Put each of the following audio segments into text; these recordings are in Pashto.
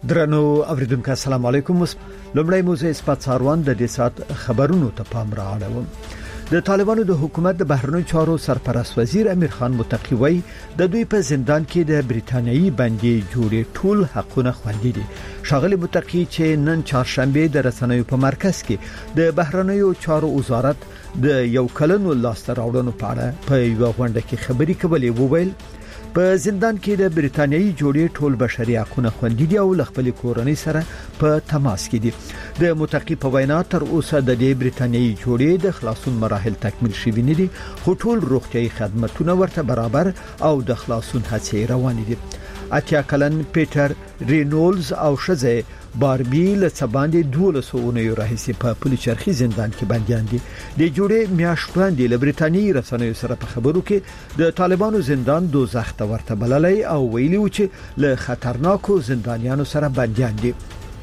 درنو اوریدونکو السلام علیکم. لومړی موضوع اثبات څاروان د دې سات خبرونو ته پام راوړم. د طالبانو د حکومت د بهرنیو چارو سرپرست وزیر امیر خان متقی وایي د دوی په زندان کې د بریتانیایی بندي جوړې ټول حقونه خوندي دي. شاغلی متقی چې نن چهارشنبه د رسنیو په مرکز کې د بهرنیو چارو وزارت د یو کلن لاسته راوړنو په اړه په یو غونډه کې خبري کولې وویل په زندان کې د بریتانیایی جوړې ټول بشري حقوقونه خوندي دي او خپل کورنۍ سره په تماس کې دي. د متقی په وینا تر اوسه د دې بریتانیایی جوړې د خلاصون مراحل تکمیل شوي نه دي، خو ټول روغتيایي خدماتونه ورته برابر او د خلاصون هڅې روان دي. اتیا کلن پیټر رینولز او شزه باربی له څباندې 12 اونیو راهیسې په پولیچرخي زندان کې بنديان دي. د جوړې میاشت وړاندې له بریتانیایی رسنیو سره په خبرو کې د طالبانو زندان دوزخ ته ورته بللای او ویلي و چې له خطرناکو زندانیانو سره بنديان دي.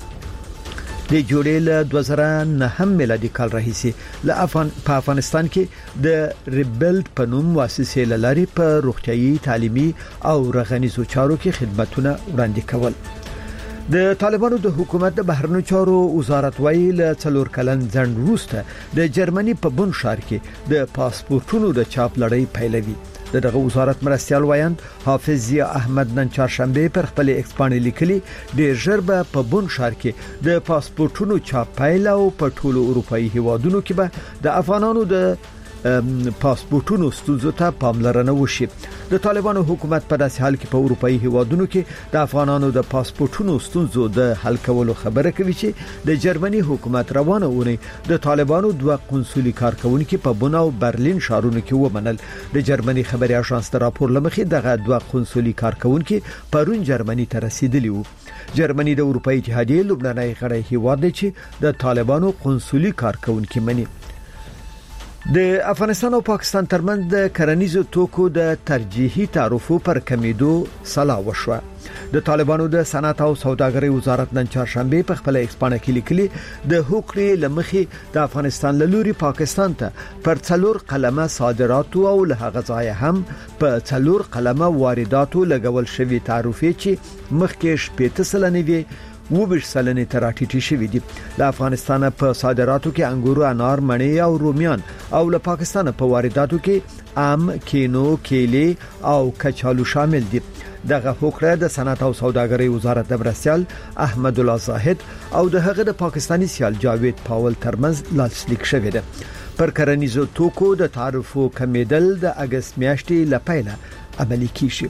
د جوړې له 2009 میلادي کال راهیسې په افغانستان کې د ریبلډ په نوم مؤسسې لاري په روغتيایي تعلیمي او رغنیزو چارو کې خدماتونه وړاندې کول. د طالبانو د حکومت د بهرنیو چارو وزارت وایي له 4 کلن ځنډ وروسته د جرمني په بون ښار کې د پاسپورتونو د چاپ لړۍ پیلوي. دغه وزارت مرستيال وایند حافظ ضیا احمد نن چهارشنبه پر خپل ایکس باندې لیکلي ډېر ژر به په بون ښار کې د پاسپورتونو چاپ پیل او په ټولو اروپאי هیوادونو کې به د افغانانو د پاسپورتونو ستونزو ته پاملرنه وشي. د طالبانو حکومت په داسې حال کې په اروپאי هیوادونو کې د افغانانو د پاسپورتونو ستونزو د حل کولو خبره کوي چې د جرمني حکومت روانه ونی د طالبانو دوه قونسولي کارکونکو په بون او برلین ښارونو کې ومنل. د جرمني خبري اژانس د راپور لمخې دغه دوه قونسولي کارکونکو پرون جرمني ته رسیدلی وو. جرمني د اروپאי اتحادیې لبناني غړی هیواد دی چې د طالبانو قونسولي کارکونکو مني. د افغانستان او پاکستان ترمنځ د کرنیزو توکو د ترجیحي تعرفو پر کمیدو سلا وشوه. د طالبانو د صنعت او سوداګرۍ وزارت نن چهارشنبه په خپل ایکس باندې کې لیکلي د حقوقي لمخې د افغانستان له لوري پاکستان ته پر 4 قلمه صادرات او له هغه ځای هم په 4 قلمه وارداتو لګول شوی تعرفې چې مخکې 8% وي وبش سلنه تراټیټی شوی دي. د افغانستان په صادراتو کې انګور، انار، مڼې او رومیان او له پاکستان په وارداتو کې ام، کینو، کیلې او کچالو شامل دي. دغه حکم د صنعت او سوداګرۍ وزارت د مرستيال احمد الله زاهد او د هغه د پاکستاني سیال جاوید پاول ترمنځ لاسلیک شوی دی. پر کرنیزو توکو د تعرفو کمیدل د اگست میاشتې لپاره عملي کیږي.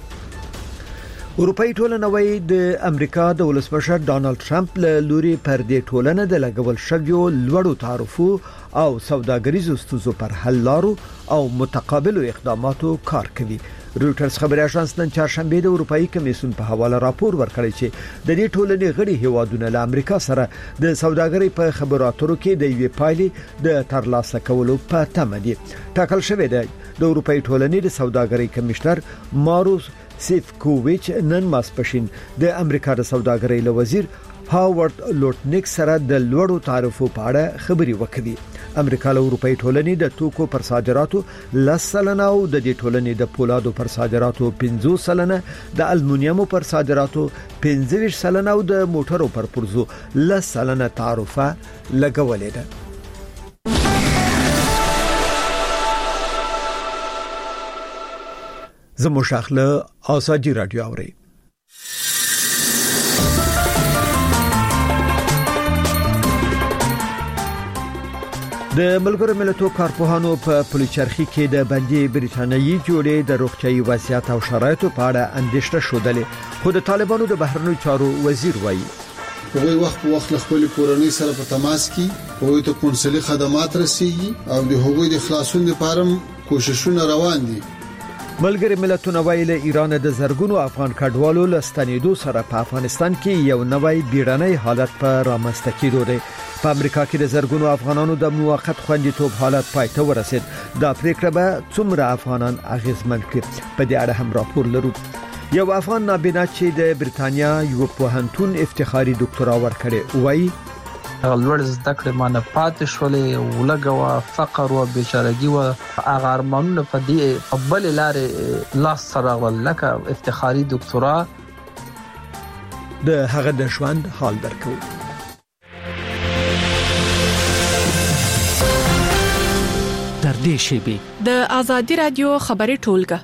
اروپאי ټولنه وایي د امریکا د ولسمشر ډانلډ ټرمپ له لوري پر دې ټولنه د لګول شویو لوړو تعرفو او سوداګریزو ستونزو پر حل لارو او متقابلو اقداماتو کار کوي. رويټرز خبري اژانس نن چهارشنبه د اروپאי کمیسیون په حواله راپور ورکړی چې د دې ټولنې غړي هیوادونه له امریکا سره د سوداګرۍ په خبرو اترو کې د یوې پایلې د ترلاسه کولو په تمه دي. ټاکل شوی دی د اروپאי ټولنې د سوداګرۍ کمشنر ماروس سیفکوویچ نن ماسپښین د امریکا د سوداګرۍ له وزیر هاورد لوټنیک سره د لوړو تعرفو په اړه خبري وکړي. امریکا له اروپאי ټولنې د توکو پر صادراتو 10% او د دې ټولنې د پولادو پر صادراتو 15%، د المونیمو پر صادراتو 15% او د موټرو پر پرزو 10% تعرفه لګولې ده. زمو شاخله آزادی رادیو اوري. د ملګرو ملتونو کارپوهانو په پولیچرخي کې د بندي بریتانیایی جوړې د روغتيایي وضعیت او شرایطو په اړه اندېښنه شودلې، خو د طالبانو د بهرنیو چارو وزیر وایي هغوی وخت په وخت خپل کورنۍ سره په تماس کې هغوی ته قونسلي خدمات رسیږي او د هغوی د خلاصون لپاره کوششونه روان دي. ملګری ملتونه ویل ایران د زرګونو افغان کډوالو لستنیدو سره په افغانستان کې یو نوی بیړنی حالت په رامنځته کېدو دی. په امریکا کې د زرګونو افغانانو د موقت خوندیتوب حالت پای ته ورسید. دا پریکړه به څومره افغانان اغیزمن کړي په دې اړه هم راپور لرو. یو افغان نابینا چې د بریتانیا یو پوهنتون افتخاري ډاکټرا ورکړي وایي لوړ زده کړې مانه پاتې شولې ولګوا فقر او بیچارهګي او هغه ارمانونه په دې بل لارې لاس سره ولکه افتخاري ډاکټرا د هغه د ژوند حال درکو. در دې شیبه د آزادی رادیو خبري ټولګه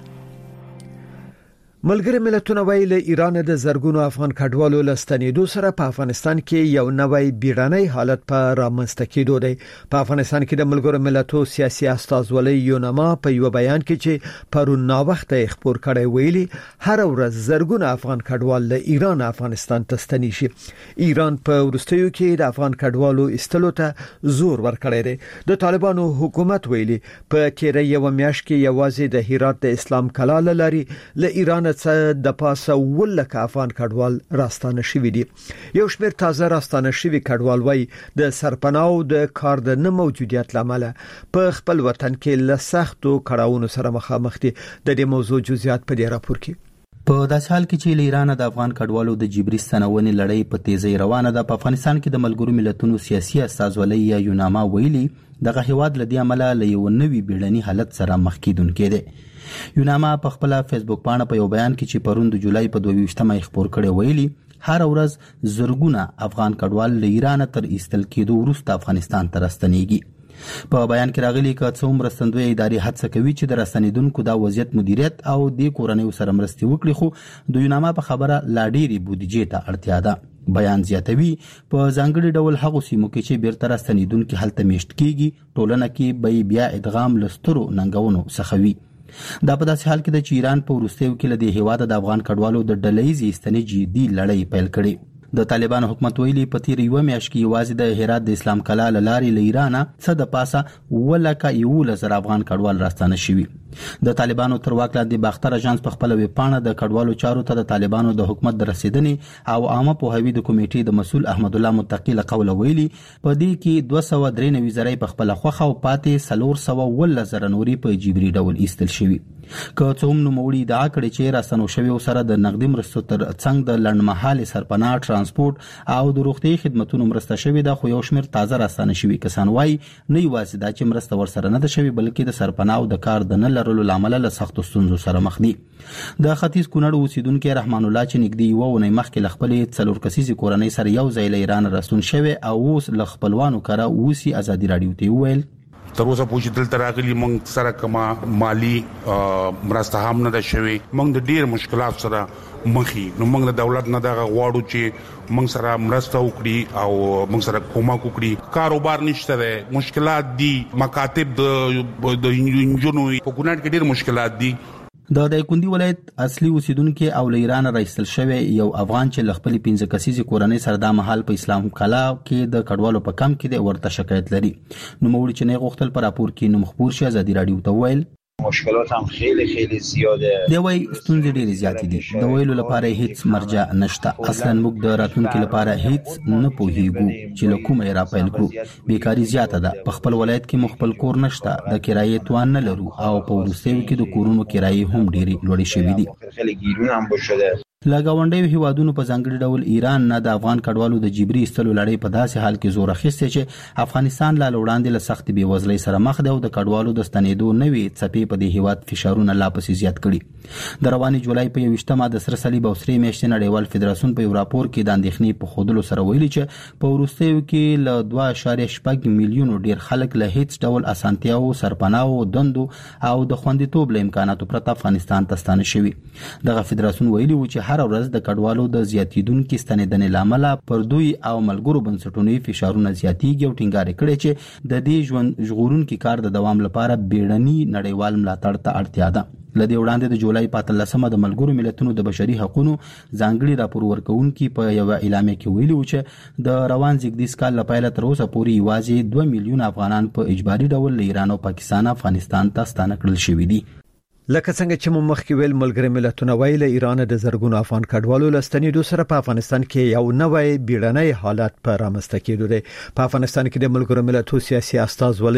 ملګری ملتونه ویل ایران د زرګونو افغان کډوالو لستنیدو سره په افغانستان کې یو نوی بیړنی حالت په رامنځته کېدو دی. په افغانستان کې د ملګرو ملتونو سیاسي استازولۍ یونما په یو بیان کې چې پرون نا وخت خبر کړی ویلي هر ورځ زرګونو افغان کډوال له ایران افغانستان ته ستنی شي. ایران په ورستیو کې د افغان کډوالو استلو ته زور ورکړی دی. د طالبانو حکومت ویلي په تیرې یو میاشت کې یوازې د هرات د اسلام کلاله لري له ایران د پاسه ولکه افغان کډوال راستانه شوی دي. یو شمېر تازه راستانه شوی کډوال وای د سرپناو د کار د نه موجودیت لامل په خپل وطن کې له سختو کړهونو سره مخامخ دي. د دې موضوع جزئیات په دې راپور کې. په داسې حال کې چې ایران د افغان کډوالو د جبري ستنونې لړۍ په تیزی روانه ده، په افغانستان کې د ملګرو ملتونو سیاسي استازولۍ یا یوناما ویلي دغه هیواد لدی عمله له یو نوي بیړني حالت سره مخ کیدونکې ده. یوناما په خپل فیسبوک باندې په یو بیان کې چې پرون د جولای په 22مه خبر کړی ویلي هر ورځ زرګونه افغان کډوال له ایران تر ایستل کېدو وروسته افغانستان ته راستنیږي. په بیان کې راغلي چې څوم مرستندوی ادارې هڅه کوي چې د راستنیدونکو د وضعیت مدیریت او د کورنۍ سره مرستې وکړي، خو د یوناما په خبره لا ډېری بودیجې ته اړتیا ده. بیان زیاتوي په ځانګړي ډول هغه سیمو کې چې بیرته راستنیدونکو هلته میشت کیږي ټولنه کې بیا ادغام لسترو ننګونو څخه وي. دا په داسې حال کې د ایران په وروستیو کې له دې هیواد د افغان کډوالو د ډلهیزې استنې جدي لړۍ پیل کړې. د طالبانو حکومت ویلي په تیر یو میاشت کې یوازې د هرات د اسلام کلا لارې له ایران څخه د پاسه ولکه 11,000 افغان کډوال راستانه شوي. د طالبانو تر واک لاندې باختر اژانس په خپل ویب پاڼه د کډوالو چارو ته د طالبانو د حکومت د رسیدنې او عامه پوهاوی د کمیټې د مسؤل احمد الله متقی له قوله ویلي په دې کې 293 زره په خپل خوخه او پاتې 410 زره نوري په جبري ډول ایستل شوي. که څوم نو موړي دا کړي چې راستنو شوی او سره د نقدي مرستو تر څنګ د لړمحاله سرپناه ترانسپورت او د روغتي خدماتو مرسته شوی دا خو یو شمیر تازه راستنه شوی کسان وای نه یوازې دا چې مرسته ورسره نه ده شوی بلکې د سرپناه او د کار د نه لرلو لامل له سخت ستونزو سره مخ دي. د ختیځ کونړ اوسیدونکو رحمان الله چې نګدي وونه مخکې لخپلې څلور کسیزي کورنۍ سره یو ځای له ایران راستون شوی او اوس ل خپلوانو کرا اوسي ازادي رادیو ته ویل تر اوسه پوښتنه دلته راغلي موږ سره کما مالی مرسته هم نه ده شوی، موږ د ډیر مشکلات سره مخې نو موږ د دولت نه دغه غواړو چې موږ سره مرسته وکړي او موږ سره کومک وکړي. کاروبار نشته ده، مشکلات دي، مکاتب د انجونو په کونړ کې ډیر مشکلات دي. د دایکندي ولایت اصلي اوسیدونکو او له ایران راایستل شوی یو افغان چې لخپل 15 کسیزي کورنۍ سره د محل په اسلام کلا کې د کډوالو په کم کې د ورته شکایت لري. نو موږ چې نه غوښتل پر راپور کې نو مخبور شي ازادي رادیو ته ویل مشکلات هم خیلی زیاده دی وای ستونزې ډېرې زیاتې دي. د ویلو لپاره هیڅ مرجع نشته. اصلا موږ د راتلونکو لپاره هیڅ نه پوهیږو چې له کومه را پیل کړو. بیکاری زیاته ده. په خپل ولایت کې مخبل کور نشته، د کرایې توان نه لرو او په ورستیو کې د کورونو کرایې هم ډېرې لوړې شوې دي. خیلی ګیرونه هم بشده. لګاونډي هیوادونو په ځانګړي ډول ایران نه د افغان کډوالو د جبري استلو لړۍ په داسې حال کې زور اخیسته چې افغانستان لا وړاندې له سخت بیوزلۍ سره مخ دی او د کډوالو د ستنېدو نوې څپې په دې هیواد فشارونه لا پسې زیات کړي. د رواني جولای په 21مه د سره صلیب او سری میاشتې نړیوال فدراسیون په یو راپور کې د اندېښنې په خودلو سره ویلي چې په وروستیو کې له 2.8 میلیونو ډیر خلک له هیڅ ډول اسانتیاو سرپناو دندو او د خوندیتوب له امکاناتو پرته افغانستان ته ستانه شوي. دغه فدراسیون ویلي و چې هر ورځ د کډوالو د زیاتیدونکو ستنېدنې لامل پر دوی او ملګرو بنسټونو فشارونه زیاتیږي او ټینګار کړي چې د دې ژوند ژغورونکو کار د دوام لپاره بیړني نړیوال ملاتړ ته اړتیا ده. لدې وړاندې د جولای 15مه د ملګرو ملتونو د بشري حقوقو ځانګړي راپور ورکونکو په یو اعلامیه کې ویلي و چې د روان زیږدیز کال لپاره تر اوسه پورې یوازې 2 میلیون افغانان په اجباري ډول له ایران او پاکستان افغانستان ته ستانه کړل شوي دي. لکه څنګه چې مخکې ویل ملګری ملتونه ویل ایران د زرګونو افغان کډوالو لستنیدو سره په افغانستان کې یو نوی بیړنی حالت پر رامنځته کېدو دی. په افغانستان کې د ملګرو ملتونو سیاسي استازولۍ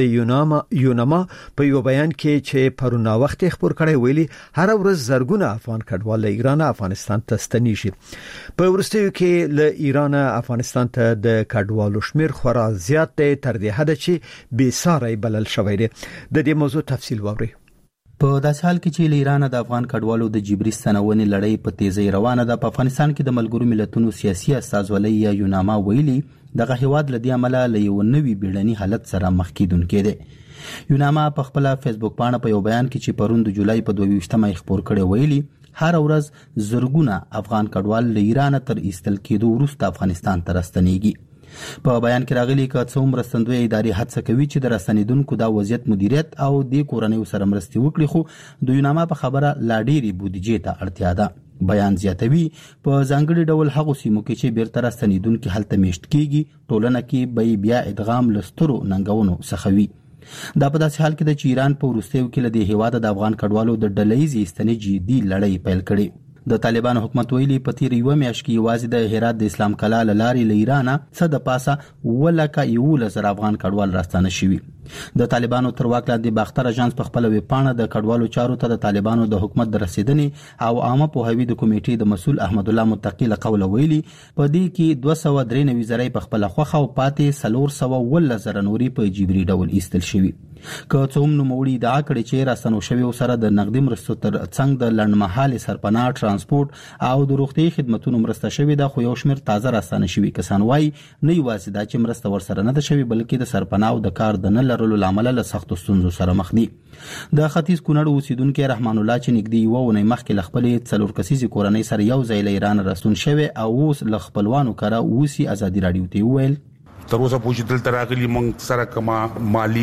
یونما په یو بیان کې چې پرونه وخت خبر کړی ویلي هر ورځ زرګونه افغان کډوال له ایران افغانستان ته ستنی شي. په ورستیو کې له ایران افغانستان ته د کډوالو شمیر خورا زیات دی تر دې حد چې بې ساری بلل شوی دی. د دې موضوع تفصیل ووري. په داسې حال کې چې ایران د افغان کډوالو د جبري ستنونې لړۍ په تیزی روانه ده، په افغانستان کې د ملګرو ملتونو سیاسي استازولۍ یا یوناما ویلي دغه هیواد له دې عمله له یو نوي بیړني حالت سره مخ کیدونکې دی. یوناما په خپل فیسبوک باندې په یو بیان کې چې پرون د جولای په 22 خبر کړي ویلي هر ورځ زرګونه افغان کډوال له ایران تر ایستل کېدو وروسته افغانستان ته راستنېږي. په بیان کې راغلي چې څوم مرستندوی ادارې هڅه کوي چې د راستنیدونکو د وضعیت مدیریت او د کورنۍ سره مرستې وکړي، خو د یوناما په خبره لا ډېری بودیجې ته اړتیا ده. بیان زیاتوي په ځانګړي ډول هغو سیمو کې چې بیرته راستنیدونکي هلته میشت کیږي ټولنه کې بیا ادغام لسترو ننګونو څخه وي. دا په داسې حال کې د ایران په وروستیو کې له دې هیواده د افغان کډوالو د ډلهیزې استنې جدي لړۍ پیل کړې. د طالبانو حکومت ویلي په تیر یو میاشت کې یوازې د هرات د اسلام کلا لارې له ایران څخه د پاسه ولکه 11,000 افغان کډوال راستانه شوي. د طالبانو تر واک لاندې باختر اژانس په خپل ویب پاڼه د کډوالو چارو ته د طالبانو د حکومت د رسیدنې او عامه پوهاوي د کمیټې د مسؤل احمد الله متقی له قوله ویلي په دې کې 293 زره په خپل خوخه او پاتې 410 زره نوري په جبري ډول ایستل شوي. که څوم نوموړي ادعا کړې چې راستنو شوي سره د نقدي مرستو تر څنګ د لنډمهالي سرپناه ترانسپورت او د روغتي خدماتو مرسته شوي ده، خو یو شمېر تازه راستنه شوي کسان وایي نه یوازې دا چې مرسته ورسره نه ده شوي بلکې د سرپناه او د کار د نه لرلو لامل له سختو ستونزو سره مخ دي. د ختیځ کونړ اوسیدونکو رحمان الله چې نږدې یو ونې مخکې له خپلې 4 کسیزې کورنۍ سره یو ځای له ایران راستون شوی او اوس له خپلوانو کره اوسي ازادي رادیو ته ویل تر اوسه پوښتنه دلته راغلي موږ سره کما مالی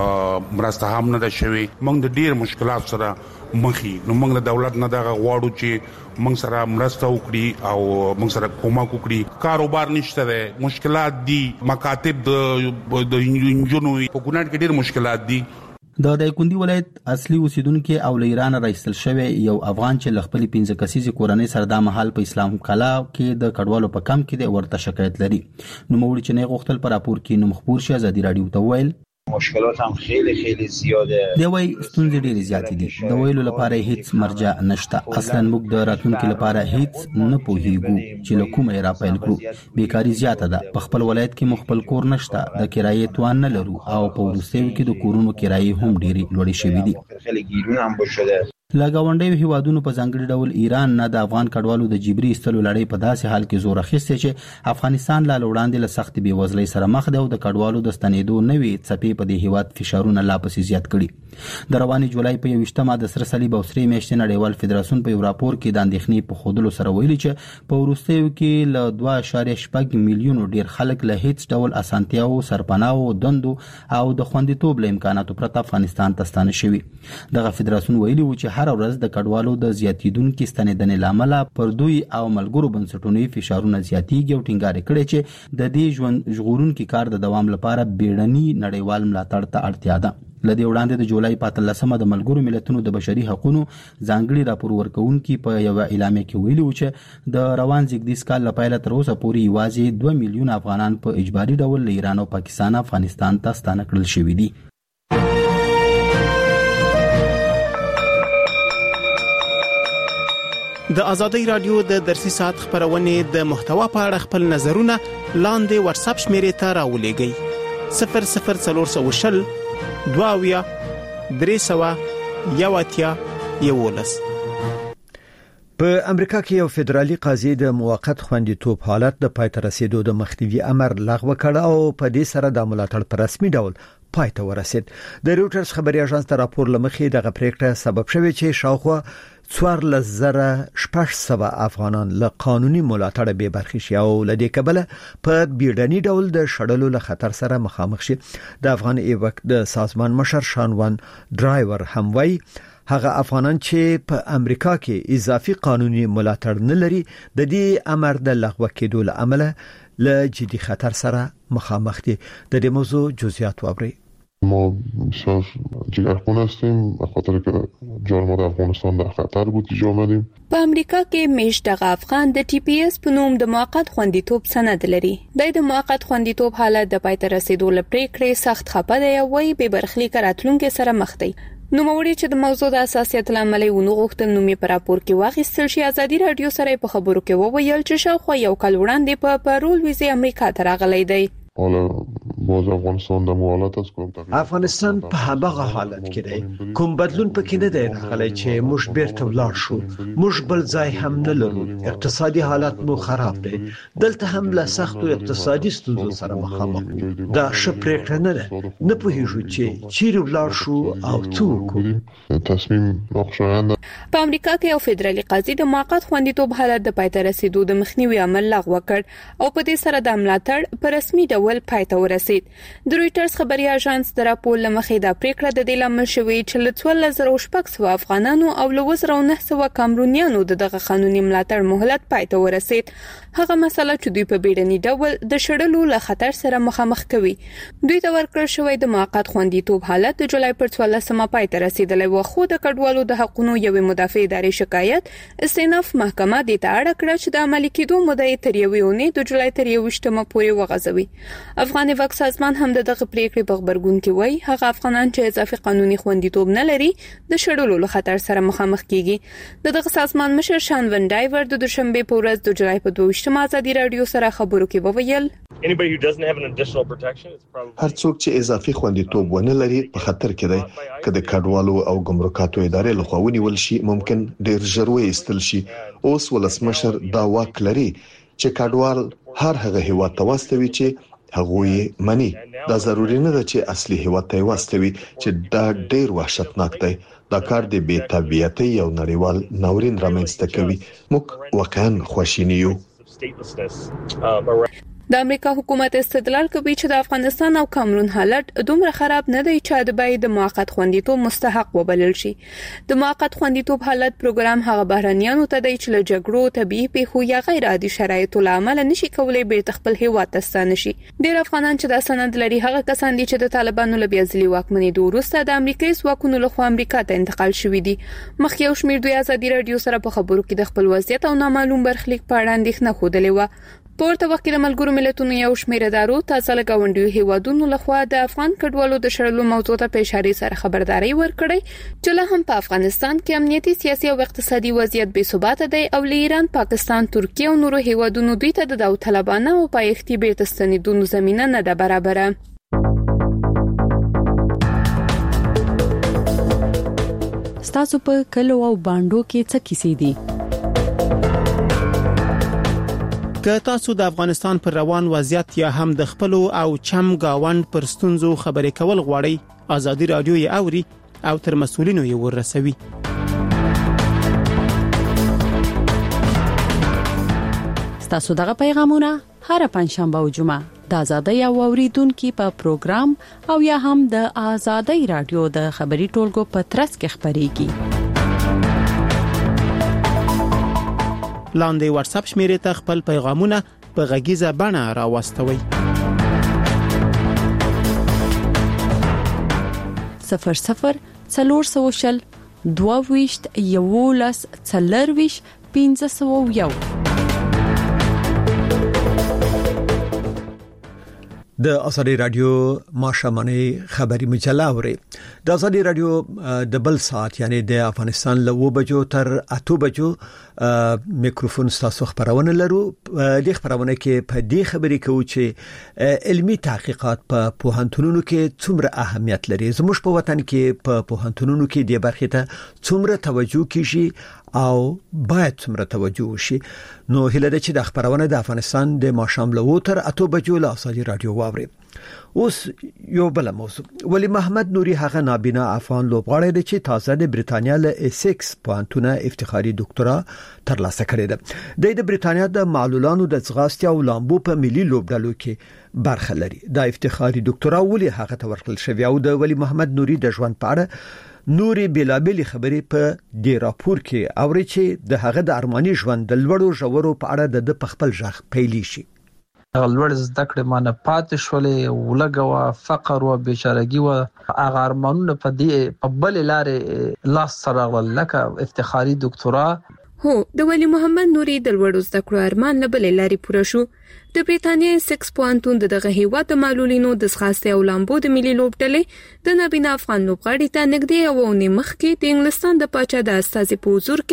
مرسته هم نه ده شوی، موږ د ډیر مشکلات سره مخې نو موږ د دولت نه دغه غواړو چې موږ سره مرسته وکړي او موږ سره کومک وکړي. کاروبار نشته ده، مشکلات دي، مکاتب د انجونو په کونړ کې ډیر مشکلات دي. د دایکندي ولایت اصلي اوسیدونکو او له ایران راایستل شوی یو افغان چې ل خپل 15 کسیزې کورنۍ سره د محل په اسلام کلا کې د کډوالو په کم کې د ورته شکایت لري. نو موږ چې نه غوښتل پر راپور کې نو مخبور شي ازادي رادیو ته ویل مشکلات هم خیلی خیلی زیاده دی، وای ستونزې ډېرې زیاتې دي، د ویلو لپاره هیڅ مرجع نشته. اصلا موږ د راتلونکو لپاره هیڅ نه پوهیږو چې له کومه را پیل کړو. بیکاری زیاته ده، په خپل ولایت کې مخبل کور نشته، د کرایې توان نه لرو او په ورستیو کې د کورونو کرایې هم ډېرې لوړې شوې دي. خیلی ګیرونه هم بشده. لګاونډي هیوادونو په ځانګړي ډول ایران نه د افغان کډوالو د جبري استلو لړۍ په داسې حال کې زور اخیسته چې افغانستان لا وړاندې له سخت بیوزلۍ سره مخ دی او د کډوالو د ستنېدو نوې څپې په دې هیواد فشارونه لا پسې زیات کړي. د رواني جولای په 21مه د سره صلیب او سرې میاشتې نړیوال فدراسیون په یو راپور کې د اندېښنې په خودلو سره ویلي چې په وروستیو کې له 2.8 میلیونو ډیر خلک له هیڅ ډول اسانتیاو، سرپناو، دندو او د خوندیتوب له امکاناتو پرته افغانستان ته ستانه شوي. دغه فدراسیون ویلي و چې هر ورځ د کډوالو د زیاتیدونکو ستنېدنې لامل پر دوی او ملګرو بنسټونو فشارونه زیاتېږي او ټینګار کړي چې د دې ژوند ژغورونکو کار د دوام لپاره بیړني نړیوال ملاتړ ته اړتیا ده. لدې وړاندې د جولای 15مه د ملګرو ملتونو د بشري حقوقو ځانګړي راپور ورکونکي په یو اعلامیه کې ویلي و چې د روان زیږدیز کال لپاره تر اوسه پورې یوازې 2 میلیون افغانان په اجباري ډول له ایران او پاکستان افغانستان ته ستانه کړل شوي دي. د ازادۍ رادیو د درسي ساعت خبرونه د محتوا په اړه خپل نظرونه لاندې واتس اپ شمیرې ته راولېږئ 00420 22 300 11. په امریکا کې یو فدرالي قاضي د موقت خوندیتوب حالت د پای ته رسیدو د مخنیوي امر لغوه کړ او په دې سره د ملاتړ په رسمي ډول پای ته ورسید. د رويټرز خبري اژانس ته راپور لمخې دغه پریکړه سبب شوی چې شاوخوا 14,600 افغانان له قانوني ملاتړ به برخې شي او لدې کبله په بیړني ډول د شړلو له خطر سره مخامخ شي. د افغان ایوک د سازمان مشر شانوان ډرایور هم وایي هغه افغانان چې په امریکا کې اضافي قانوني ملاتړ نه لري د دې امر د لغوه کېدو له امله له جدي خطر سره مخامخ دي. د دې موضوع جزئیات وابري. ما بسیار جگرخون هستیم به خاطر که جان ما در افغانستان در خطر بود که آمدیم. په امریکا کې میشت افغان د ټي پی اس په نوم د موقت خوندیتوب سند لري. د موقت خوندیتوب حالت د پای ته رسیدو لپاره پریکړې سخت خپه دی او وی به برخلیک راتلونکو سره مخ دی. نو موري چې د موضوع د اساسیت لامل ونو غوښتل نو می پر راپور کې واغستل شي. ازادي رادیو سره په خبرو کې وویل چې شاوخوا یو کال وړاندې په پارول ویزه امریکا ته راغلی دی. حالا باز افغانستان د موالات است افغانستان په هغه حالت کې دی کوم بدلون پکې نه دی راغلی چې موږ بیرته ولاړ شو موږ بل ځای هم نه لرو اقتصادي حالت مو خراب دی دلته هم له سختو اقتصادي ستونزو سره مخامخ دا شپریکړه نه ده نه پوهیږو چې چیرې ولاړ شو او څه وکړو تصمیم ناخوشایند په امریکا کې یو فدرالي قاضي د موقت خوندیتوب حالت د پای ته رسیدو د مخنیوي عمل لغوه کړ او په دې سره د ملاتړ په رسمي ډول پای ته ورسید د رويټرز خبري اژانس د راپور لمخې د پریکړه د دې لامل شوی چې له 12,000 افغانانو او له 1900 کامرونیانو دغه قانوني ملاتړ مهلت پای ته ورسید هغه مسله چې دوی په بیړني ډول د شړلو له خطر سره مخامخ کوي دوی ته ورکړل شوی د موقت خوندیتوب حالت د جولای پر 14 پای ته رسیدلی و خو د کډوالو د حقوقو یوې مدافع ادارې شکایت استئناف محکمه د اړه کړ چې د عملي کېدو مدعي تر یوې اونۍ د جولای تر 28 پورې وغځوي افغان وقف سازمان هم دغه پریکړې په خبرګون کې وایي هغه افغانان چې اضافي قانوني خوندیتوب نه لري د شړلو له خطر سره مخامخ کیږي دغه سازمان مشر شان ون ډایور د دوشنبه په ورځ د جولای په 22 ازادي رادیو سره خبرو کې وویل هر څوک چې اضافي خوندیتوب ونه لري په خطر کې دی کله کډوالو او ګمرکاتو ادارې له خوا ونیول شي ممکن ډیر ژر وایستل شي اوس ولسمشر دا واک لري چې کډوال هر هغه هیواد ته واستوي چې هغه منی دا ضروری نه ده چې اصلي هیواد ته واستوي چې دا ډیر وحشتناک دی دا کار د بې تربیتۍ او نړیوال ناورین رامنځته کوي موږ واقعا خوشینی یو د امریکا حکومت استدلال کوي چې د افغانستان او کامرون حالت دومره خراب نه دی چې د بای د موقت خوندیتوب مستحق وبلل شي د موقت خوندیتوب حالت پروګرام هغه بهرانيانو ته دی چې له جګړو طبيعي پیښو یا غیر عادي شرایطو لامل نشي کولای بیرته خپل هیواد ته ستانه شي ډیر افغانان چې د سند لري هغه کسان دي چې د طالبانو له بیازلي واکمنۍ وروسته د امریکایي ځواکونو لخوا امریکا ته انتقال شوي دي مخکې یو شمېر دوی ازادي رادیو سره په خبرو کې د خپل وضعیت او نامعلوم برخلیک په اړه اندېښنه خوده و پورته وخت د ملګرو ملتونو یو شمېر ادارو تازه لګاونډیو هیوادونو لخوا د افغان کډوالو د شړلو موضوع ته په اشاره سره خبرداري ورکړې چې له هم په افغانستان کې امنیتي سیاسي او اقتصادي وضعیت بې ثبات دی او له ایران پاکستان ترکیه او نورو هیوادونو دوی ته د داوطلبانه او پایښتي بیرته ستنېدونکو زمينه نه ده برابره ستاسو په کلو او باندو کې څه کیسې دي که تاسو د افغانستان پر روان وضعیت یا هم د خپل او چم گاوند پر ستونزو خبرې کول غواړئ ازادي رادیو یې اوري او تر مسؤلینو یې ورسوي تاسو دغه پیغامونه هر پنځشنبه او جمعه د ازادي او اوریدونکو په پروګرام او یا هم د ازادي رادیو د خبري ټولګو په ترڅ کې خبريږي لاندې واتس اپ شمیرې ته خپل پیغامونه په غږیزه بڼه راوستوي 00 22 11 1501 د ازادي رادیو ماشامنه خبري مجله اوري د ازادي رادیو د بل ساعت یعنی د افغانستان له 2 بجو تر 8 بجو میکروفون تاسو خبرونه لرو د خبرونه کې په دې خبرې کوي چې علمي تحقیقات په پوهنتونونو کې څومره اهمیت لري زموږ په وطن کې په پوهنتونونو کې د برخې ته څومره توجه کیږي او باید څومره توجه وشي نو هله د چې د خبرونه د افغانستان د ماشام له 2 تر 8 بجو له ازادي رادیو واوري اوس یو بل موضوع ولی محمد نوري هغه نابینا افغان لوبغاړی دی چې تازه د بریتانیا له اسکس پوهنتونه افتخاري ډاکټرا ترلاسه کړې ده د بریتانیا د معلولانو د ځغاستې او لامبو په ملي لوبډلو کې برخه لري د افتخاري ډاکټرا ولې هغه ته ورکړل شوی او د ولی محمد نوري د ژوند په اړه نوري بلابل خبرې په دې راپور کې اوري چې د هغه د ارماني ژوند د لوړو ژورو په اړه د خپل ځخ پیلي شي لوړ زده کړې مانه پاتې شولې ولګوا فقر او بیچارهګي او هغه ارمانونه په دې په بل لارې لاس سره ولکه افتخاري ډاکټرا هو د ولی محمد نوري د لوړ زده کړو ارمان نه بل لارې پوره شو د بریتانیا سکس پوهنتون دغه هیواد د معلولینو د ځغاستې او لامبو د ملي لوبډلې د نابینا افغان لوبغاړي ته نږدې او نیم مخکې د انګلستان د پاچا د استازي په حضور کې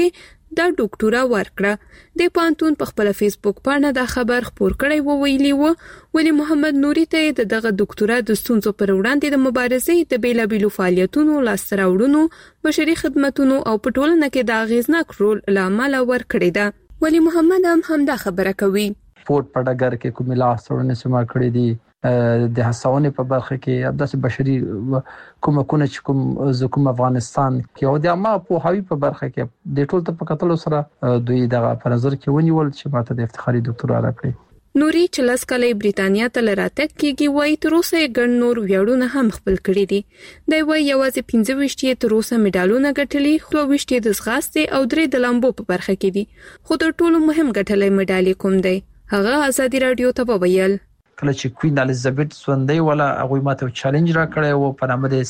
دا ډاکټورا ورکړه. د پانتون په خپل فیسبوک باندې دا خبر خپور کړی و ویلي و ولی محمد نوري ته دغه ډاکټورا د ستونزو پر وړاندې د مبارزې د بیلابیلو فعالیتونو لاسته راوړنو بشري خدماتونو او په ټولنه کې د اغیزناک رول لامل ورکړی ده. ولی محمد هم دا خبره کوي. سپورت په ډګر کې کومه لاسته راوړنې سم کړې دي د هڅونې په برخه کې داسې بشري کومکونه چې کوم افغانستان کې او د عامه پوهاوی په برخه کې د ټول ته په کتلو سره دوی دغه په نظر کې ونیول چې ماته د افتخاري ډاکټورا راکړي. نوري چې لاس کله بریتانیا ته لراتک کېږي وای تر اوسه ګڼ نور ویاړونه هم خپل کړی دي. دا وای یوازې 15 تر اوسه میډالونه ګټلي، خو 20 د ځغاستې او 3 د لامبو په برخه کې دي. خو تر ټولو مهم ګټلې میډالې کوم دی؟ هغه ازادي رادیو ته وویل کله چې کوین الیزابت سوندې ولا هغه ماته چیلنج را کړی او په نامه د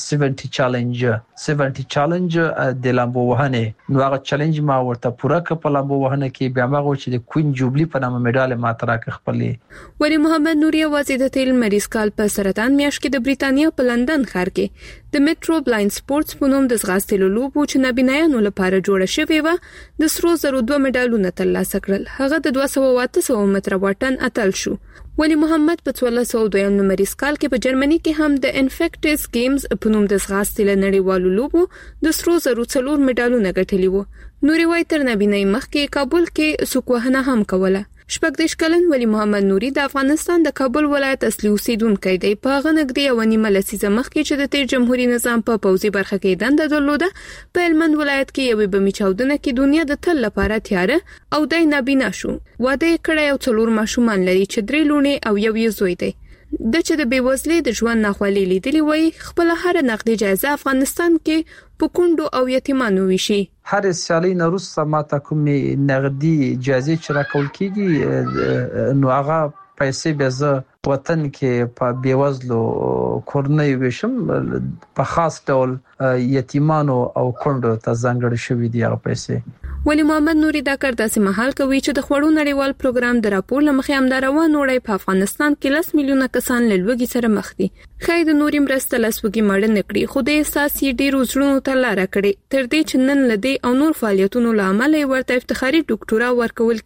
70 چیلنج د لامبو وهنه نو هغه چیلنج ما ورته پوره ک په لامبو وهنه کې بیا هغه چې د کوین جوبلی په نامه میډال ماته راک خپلې. ولی محمد نوري وزیر د تیل مریض کال په سرطان میاشت کې د بریتانیا په لندن ښار کې د میټرو بلایند سپورتس په نوم د ځغاستې لوبو چې نابینایانو لپاره جوړه شوې و د سرو زرو 2 میډالونه ترلاسه کړل. هغه د 200 متره واټن اتل شو. ولی محمد په 1402 نمبریز کال کې په جرمني کې هم د انفیکټس گیمز په نوم د ځغاستې لنړیوالو لوبو د سرو زرو 4 میډالونه ګټلي وو. نوري وای تر نبینای مخکې کابل کې سوکوهنه هم کوله. 14 کلن ولی محمد نوري د افغانستان د کابل ولایت اصلي اوسیدونکی دی. په هغه نږدې یو نیمه لسیزه مخکې چې د تیر جمهوریت نظام په پوځي برخه کې دنده درلوده په هلمند ولایت کې یوې بمي چاودنه کې دنیا د تل لپاره تیاره او د نابینا شو. واده کړی او 4 ماشومان لري چې 3 لوڼې او یو زوی دی. د چې د بیوزلۍ د ژوند ناخوالي لیدلی وای خپل هر نقدي جایزه افغانستان کې په کندو او یتیمانو ویشي. هر سیالي نروس ماته کومې نقدي جایزه چې راکول کیږي نو هغه پیسې به زه وطن کې په بیوزلو کورنۍ ویشم په خاص ډول یتیمانو او کندو ته ځانګړي شوې دي هغه پیسې. ولی محمد نوري دا کار داسې مهال کوي چې د خوړو نړیوال پروګرام د راپور لمخې همداروان وړي په افغانستان کې 10 میلیونه کسان له لوږې سره مخ دي. خای د نوري مرسته لسوګي مړ نه کړی خو د احساس یې ډیر وزرونو ته لار کړی تر دې چې نن لدی او نور فعالیتونو لامل ورته افتخاري ډاکټورا ورکول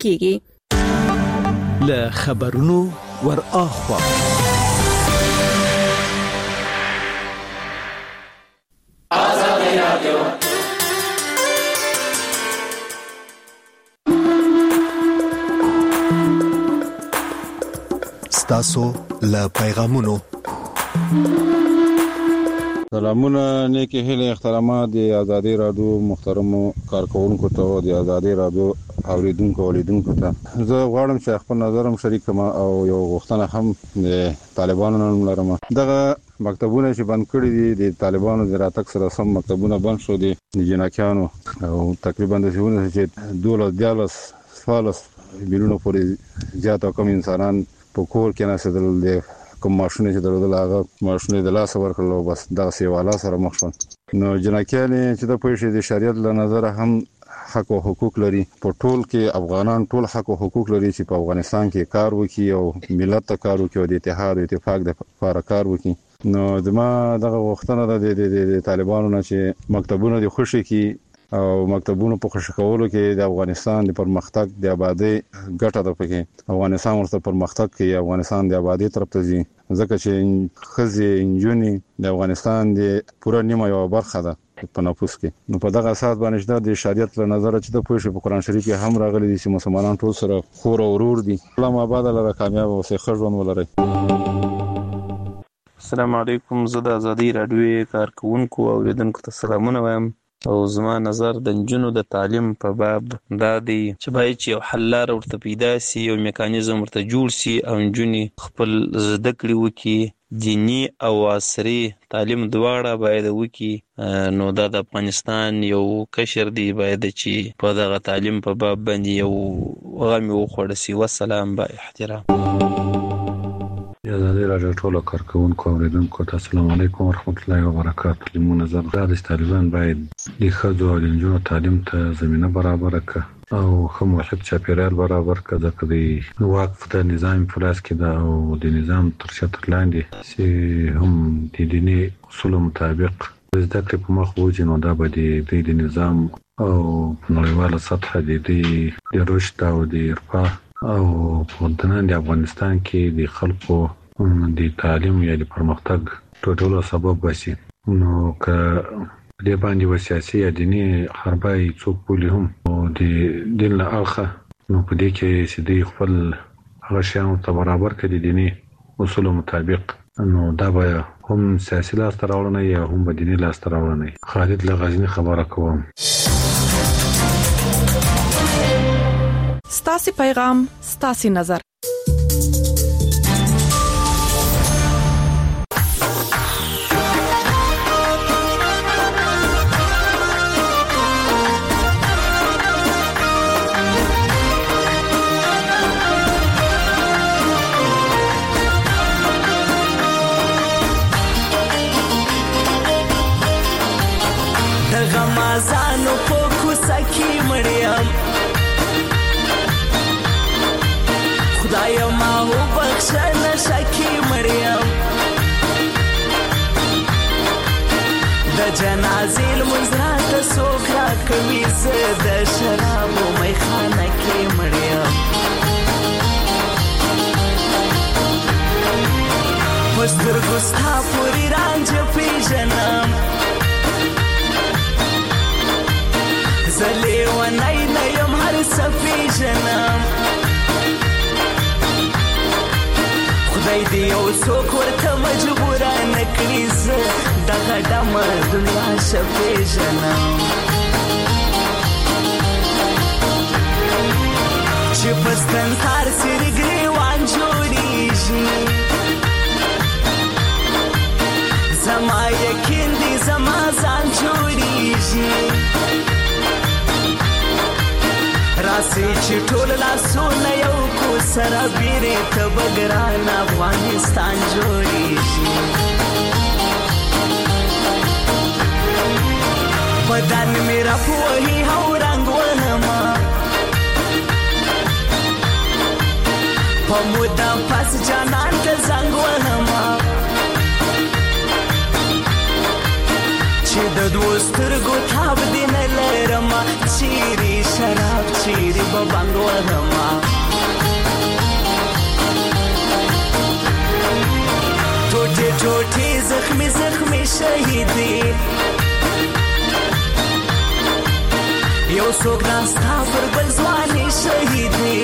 کیږي. له خبرونو ور اخوا آزادی رادیو ستاسو له پیغامونو سلامونه نیکی هیله احترامات د آزادی رادیو محترمو کارکونکو ته د آزادی رادیو اوریدونکو اولیدونکو ته زه غواړم چې خپل نظرم شریک کړم او یو غوښتنه هم د طالبانو نن لرم. دغه مکتبونه چې بند کړي دي د طالبانو د راتګ سره سم مکتبونه بند شو دي د جناکیانو او تقریبا د څونه چې 12 میلیونو پورې زیات کم انسانان په کور کې نسدل دي کوم ماشونه چې درلودل هغه ماشونه د لاس ورکړل او بس دا سیواله سره مخ شول. نو جناکیان چې د پوښتنې د شریعت له نظر هم حق او حقوق لري. په ټول کې افغانان ټول حق او حقوق لري چې په افغانستان کې کار وکړي او ملت ته کار وکړي او د اتحاد او اتفاق د لپاره کار وکړي. نو دما دغه وختونه د طالبانو نه چې مکتبونه د خوشي کې او مکتبونو په خوشی کولو کې د افغانستان د پرمختګ د آبادی ګټه ده پکې. افغانستان ورته پرمختګ کوي، افغانستان د آبادی طرف ته ځي ځکه چې خزي انجونی د افغانستان د پوره نیمه یو برخه ده په نفوس کې. نو په دغه اساس باندې د شریعت له نظر چې د پوښتنې په قران شریف کې هم راغلي دي چې مسلمانان ټول سره خور او ورور دي. الله آباد لره کامیاب او ښه ژوند ولري. السلام علیکم. زه د آزادی رادیو کارکونکو او اوریدونکو ته سلامونه وایم او زما نظر د نجونو د تعلیم په باب دا دی چې باید چې یو حل لاره ورته پیدا سي او میکانیزم ورته جوړ سي او نجونې خپل زده کړې وکړي، دینی او عصري تعلیم دواړه باید وکړي. نو دا د افغانستان یو کشر دی باید چې په دغه تعلیم په باب باندې یو غم وخوړ سي. والسلام با احترام. آزادی رادیو ټولو کارکونکو اوریدونکو ته السلام علیکم ورحمت الله وبرکاته. لیمو نظر دا د طالبان باید د ښځو او د نجونو تعلیم ته زمینه برابر کړي او ښه محیط چاپیریال برابر کړي ځکه د وقف د نظام په لاس کې ده او د نظام تر چتر لاندې چې هم د دیني اصولو مطابق زده کړې په مخ وځي نو دا به د نظام او نړیواله سطح د رشد او د ارتقا او په دننه د افغانستان کې د خلکو د تعلیم یا د پرمختګ ټولو سبب وشي. نو که دې باندې وسیاسي یا دیني حربای څوک بولي هم او د دین له اړخه نو په دې کې چې د خپل هغه شیانو ته برابر کړي دیني اصول مطابق نو دا به هم سیاسي لاسته راوړنه یا هم به دیني لاسته راوړنه. خالد له غزني خبره کوم. ستاسو پیغام ستاسو نظر. غمازانو په کوڅه کې مړیم خدای ما وبخښه نشه کې مړیم د جنازې لمونځ راته څوک راکوي زه د شرابو میخانه کې مړیم په سترګو ستا پورې رانجه پیژنم زلی و نای نیم هر سفی جنم خدای دی یو څوک ورته مجبوره نکړي زه دغه ډمه دنیا شفی جنم چې پستن تار سری ګریوان جوړیږي زما یقین دی زما ځان جوړیږي راسي چې ټول لاسونه یو کو سره بیره ته بګران افغانستان جوړیږي بدن میرا پوهی هو رنگ ونما په مودا پس جانان ته زنګ ونما چې د دوسترګو تاب دین لرما چیرې شراب چیرې ببنګ ورما ټوټه ټوټه زخمي زخمي شهیدې یو څوک ناستا پر بل ځواني شهیدې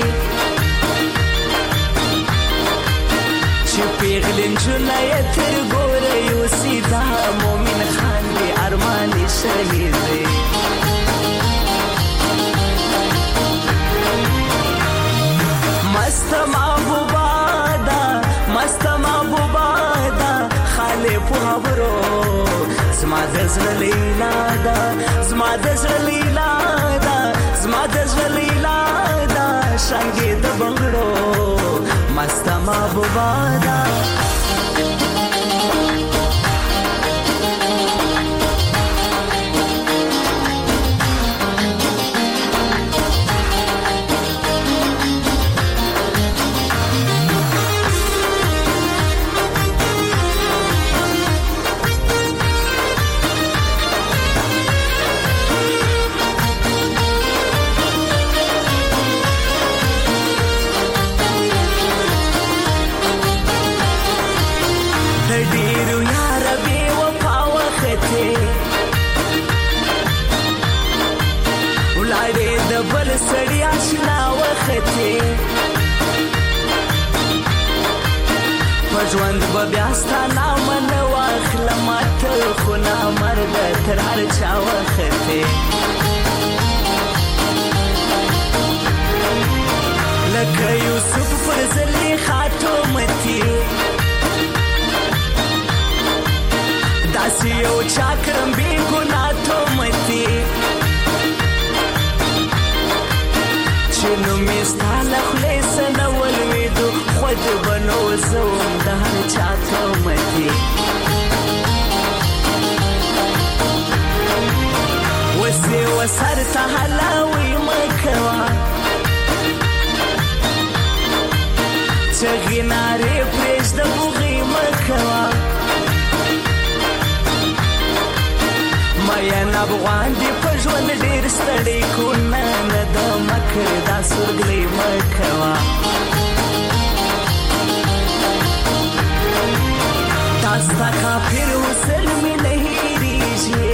چې پیغلین جنای تر ګوره یو سیدا مومن خان دی ارمانی شهیدې مست محبوبا دا خاله په خبرو زما د زړه لیلا دا زما د زړه لیلا دا زما د زړه لیلا دا څنګه د بنگړو مست محبوبا دا بل سړی آشنا وخته پژوند به بیا ستانه من واخلم تر خو نه مرد تر هر چا وخته لکه یوسف پر زلیخا تومتی داسې یو چاکرم بی ګناه تومتی چنو میستاله خلیص نولویدو خود بنو زوم ده هر چاته مدی وسی وسر تا حلاوی مکوا چغی ناری پریش ده بوغی مکوا مې نه افغان دی په ژوند ډیر ستړي کو نه د مکر دا سورګلې مکوا تاسو تا کافر وسل مې نه هېریږي